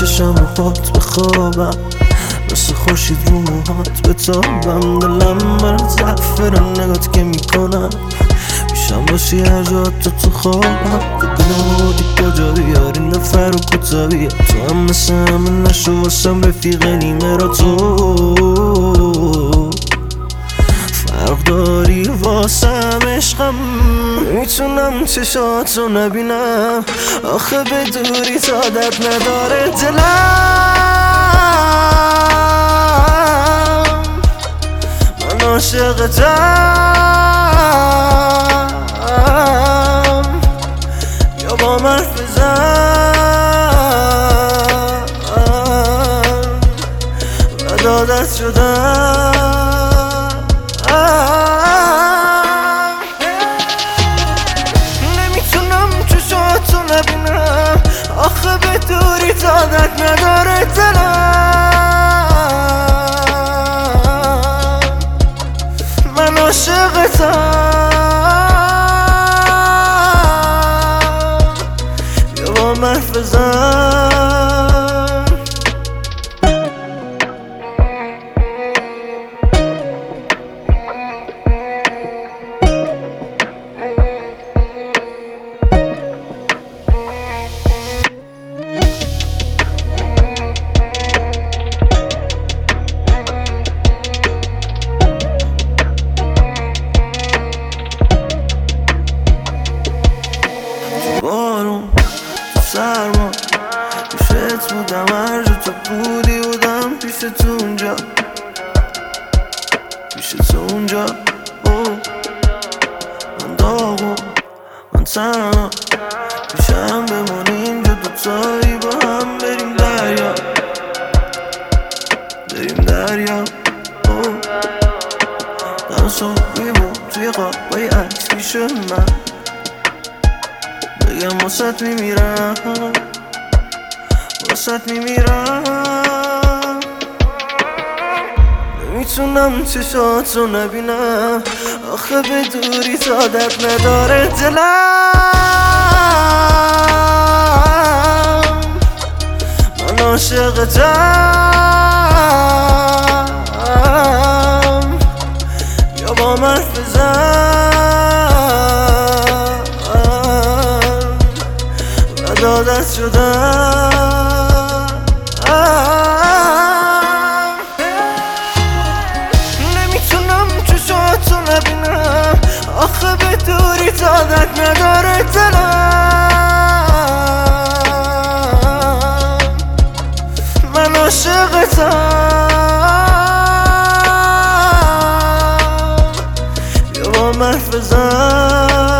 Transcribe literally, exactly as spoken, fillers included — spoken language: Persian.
چشم هات بخوابم، مثل خورشید رو موهات بتابم. دلم برات زعفران نگات که میکنم، پیشم باشی هر جا تو تو خوابم. دلم بودی کجا بیاری نفر و کتابیه، تو هم مثل همه نشو واسم رفیق نیمه را تو فرق داری واسم عشقم. میتونم چشاتو نبینم آخه به دوری زادت نداره دلم. من عاشقتم، یا با من حرف بزن و دادت شدم. نمیتونم چشاتو نبینم آخه به دوری زادت نداره دلم. من عاشقتم، یا با من حرف بزن. بارون تو سرما پیشت بودم، هر جا تو بودی بودم پیشت اونجا، پیشت اونجا. اوه من داغو من تنها، پیشم بمونی اینجا دوتایی با هم بریم دریا، بریم دریا. اوه دم صبحیمون توی قابای عکس پیش من، بگم واسط میمیرم واسط میمیرم. نمیتونم چشاتو نبینم آخه به دوری زادت نداره دلم. من عاشقتم، یا با من حرف بزن و دادت شدم. نمیتونم چشاتو نبینم آخه به دوری زادت نداره دلم. من عاشقتم، یا با من حرف بزن.